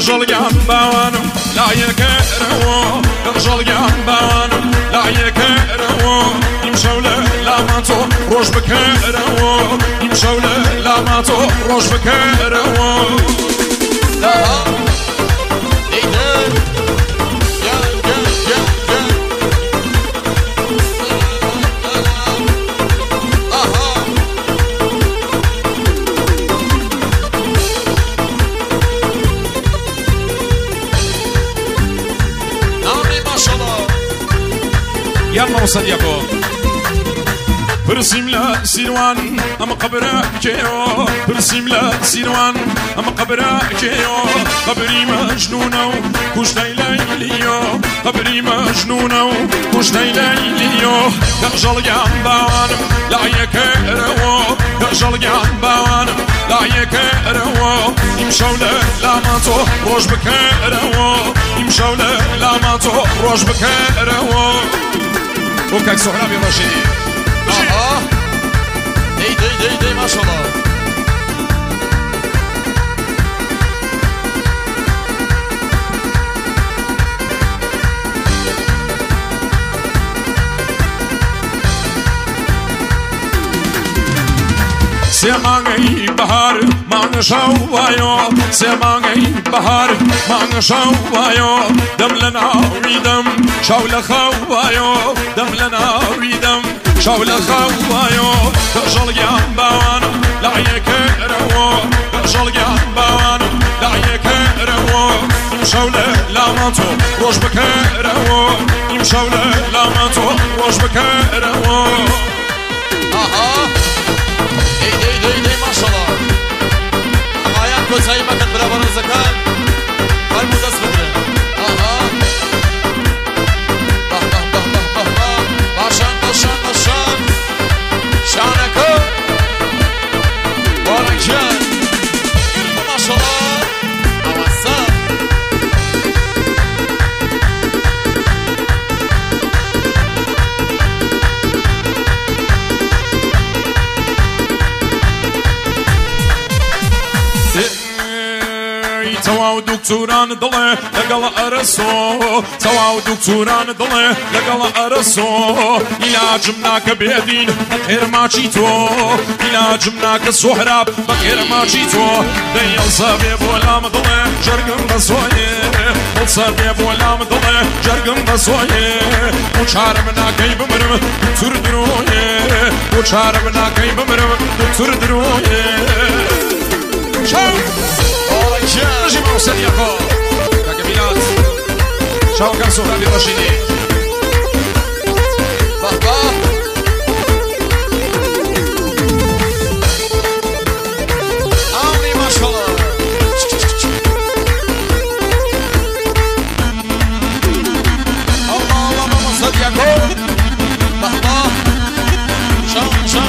رجلگان باوانم لایکرو رجلگان باوانم لایکرو این شوله لاماتو روش بکرو این شوله لاماتو روش بکرو يلا وصديقو برسم لا سيروان أما قبرك يو برسم لا سيروان أما قبرك يو قبري مجنونة كوش ليليو قبري مجنونة كوش ليليو يرجل جنبانم لا يكرهو يرجل جنبانم لا يكرهو يمشوا لاماتو روش بكرهو يمشوا لاماتو روش بكرهو وكاك سهرابي رشيدي دي ما شاء الله سماعي بهار ما شوايو سماعي بهار ما شوايو دم لنا ويدم شاول خوايو دم لنا ويدم شاول خوايو رجل جنبان لا يكرهو رجل جنبان لا يكرهو شاول لاماتو روش بكرهو شاول لاماتو روش بكرهو دي ما شاء الله آيات كوزهاي ما كانت برابر الزكاة فرموز أسفدر باشان شانكو بارنجان ما شاء الله أوسط تواو دكتوران ضله لقل أرسو تواو دكتوران ضله لقل أرسو علاج مناك بيدين بغير ما جيتو علاج مناك سهراب بغير ما جيتو ديال صبيب ولا مضله جرقم بصويه صبيب ولا مضله جرقم بصويه وشار مناك يبمرم دكتور درويه وشار مناك يبمرم دكتور درويه شوف رجيم وصديقو كقبيلات شاو كان سهرابي رشيدي بابا عمري ما شاء الله الله ماما صديقو بابا شاو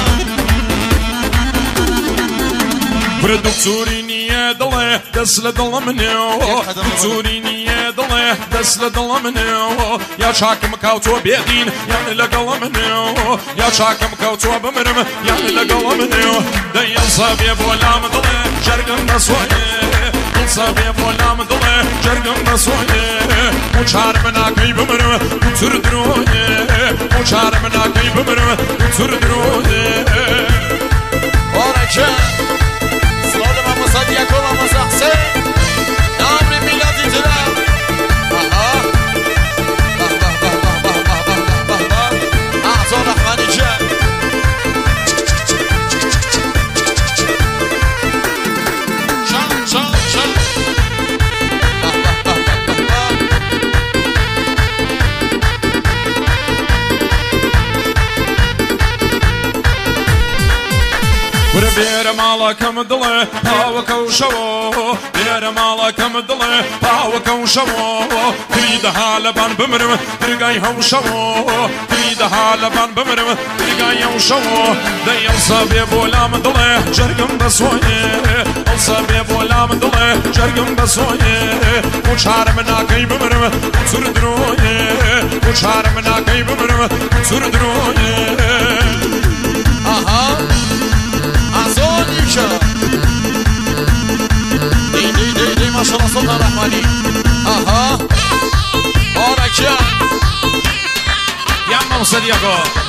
دكتوري ضله دسل ضل منو دكتوري ضله دسل ضل منو يا شاكم كاوتو بيدين يعني لقل منو يا شاكم كاوتو بمرم يعني لقل منو دي صبي ولا مضله جرقم بسويه صبي ولا مضله جرقم بسويه وشار منا كي بمرم دكتور درويه وشار منا كي بمرم دكتور درويه ورجع صديقو ما صحسن نام ميلادي تلام أعطوا رحماني جاء شان بير مالكم ضله هاوك وشو بير مالكم ضله هاوك وشو تريد حالبان بمرم ترقاي هوشو تريد حالبان بمرم ترقاي هوشو دي الصبي بولام ضله جرقم بسويه الصبي بولام ضله جرقم بسويه وشار مناكي بمرم تردرويه وشار مناكي بمرم تردرويه دي ما شاء الله صوتها رحماني دیاکۆ